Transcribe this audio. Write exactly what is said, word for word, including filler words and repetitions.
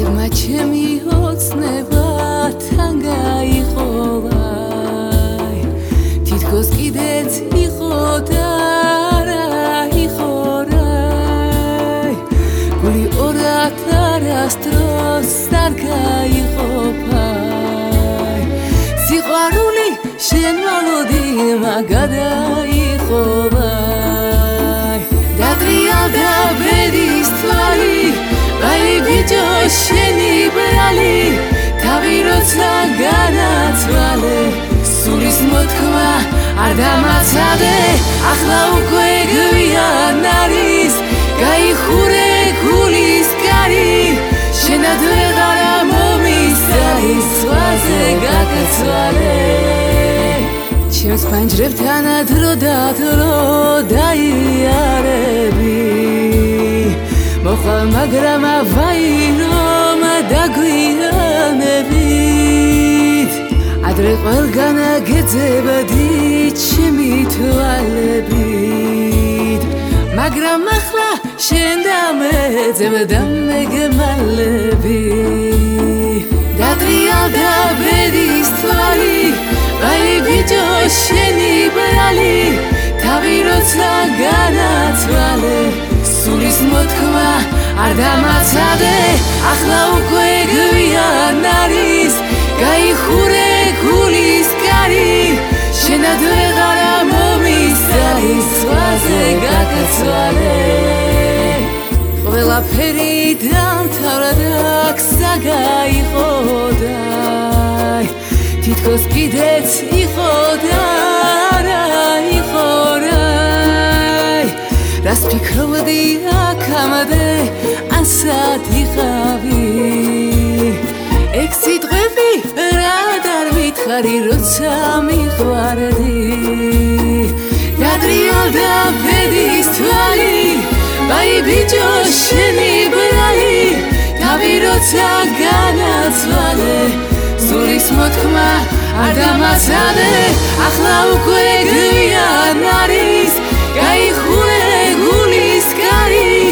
ღრმა ჩემი ოცნება თან გაიხოლა თითქოს კიდეც იყო და რა იყო რა გული ორად არასდროს არ გაიყოფა სიყვარული შენ მოლოდი მაგადაიხოლა დატრიალდა ბედის თვალი ვაი ბიჭო შენი ბრალი თავი როცა განაცვალე სულის მოთქმა არ დამაცადე ახლა უკვე გვიან არის გაიხურე გულის კარი შენად ვეღარა მომისწარი ზღვაზე გაგაცვალე ჩემს პანჯრებთან დრო და დრო დაიარები მოხვალ მაგრამ ვაი რომ დაგვიანებით ადრე ყველგან გეძებდი ჩემი თვალებით მაგრამ ახლა შენ დამეძებ და მეგმალები დატრიალდა ბედის თვალი ვაი ბიჭო შენი ბრალი თავი როცა განაცვალე სულის მოთქმა არ დამაცადე ახლა უკვე გვიან არის გაიხურე გულის კარი შენად ვეღარა მომისწარი ზღვაზე გაგაცვალე ყველაფერი დამთავრდა და გზა გაიყოდა თითქოს კიდეც იყო და რა იყო რა რას ფიქრობდი აქამდე ასად იყავი ეგ სიტყვები რად არ მითხარი როცა მიყვარდი დატრიალდა ბედის თვალი ვაი ბიჭო შენი ბრალი თავი როცა განაცვალე სულის მოთქმა არ დამაცადე ახლა უკვე გვიან არის გაიხურე გულის კარი